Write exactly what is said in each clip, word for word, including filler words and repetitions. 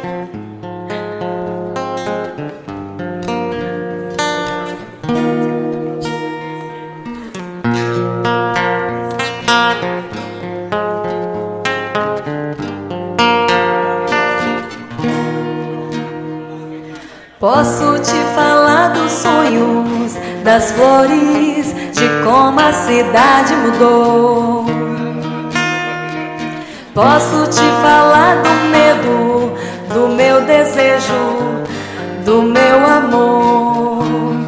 Posso te falar dos sonhos, das flores, de como a cidade mudou. Posso te falar do medo, do meu desejo, do meu amor.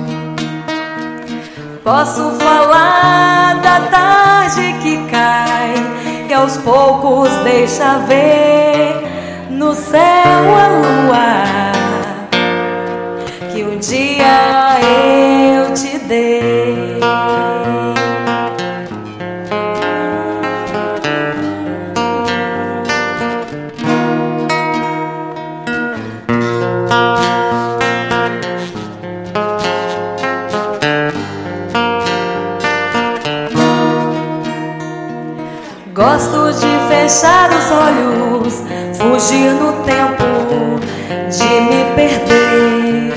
Posso falar da tarde que cai e aos poucos deixa ver no céu a lua que um dia eu te dei. Gosto de fechar os olhos, fugir no tempo, de me perder.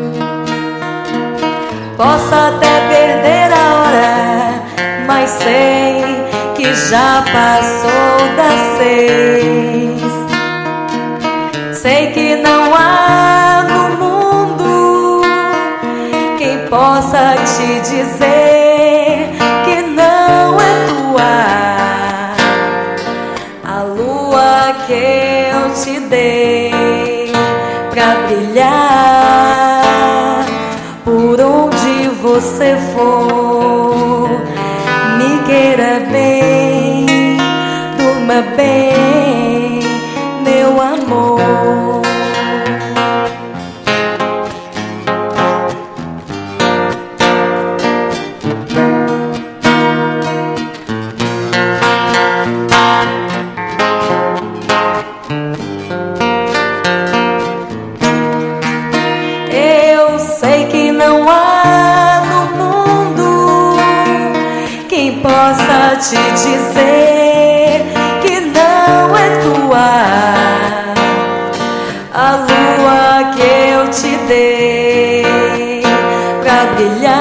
Posso até perder a hora, mas sei que já passou das seis. Sei que não há no mundo quem possa te dizer que não é tua a lua que eu te dei pra brilhar por onde você for. Me queira bem, durma bem, meu amor. Eu sei que não há no mundo quem possa te dizer que não é tua a lua que eu te dei pra brilhar